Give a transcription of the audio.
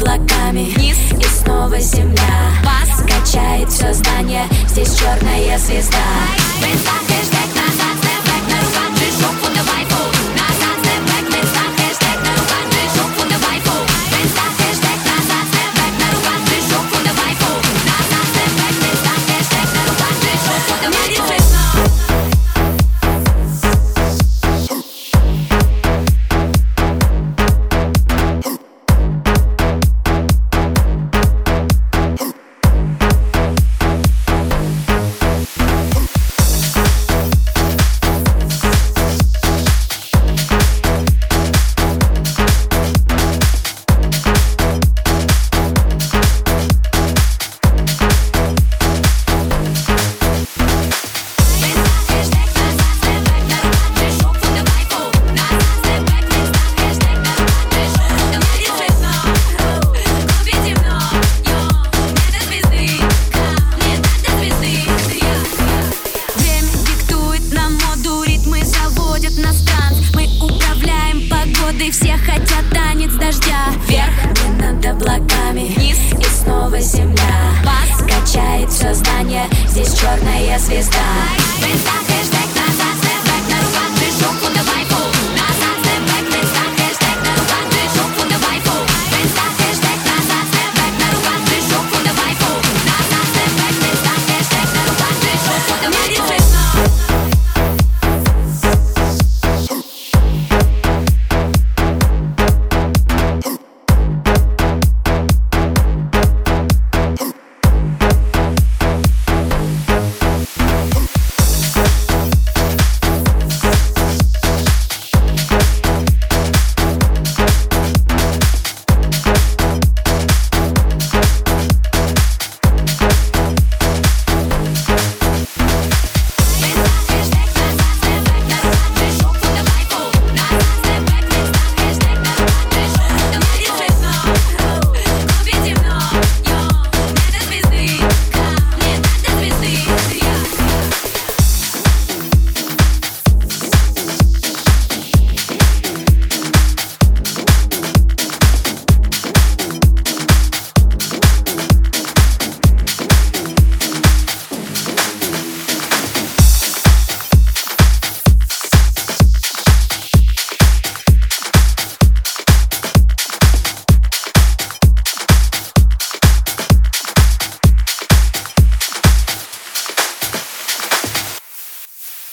облаками, вниз и снова земля. Вас качает все здание, здесь черная звезда. В инста хэштег назад, степ-бэк, на руках движок, фунда вайфу. Назад, степ-бэк, в инста хэштег на руках движок, фунда вайфу. В инста хэштег назад, степ-бэк, на руках движок, фунда вайфу. Назад, степ-бэк, в инста хэштег на руках движок, фунда вайфу. Все хотят танец дождя. Вверх и над облаками, вниз и снова земля. Вас качает все здание, здесь черная звезда. В инста хэштег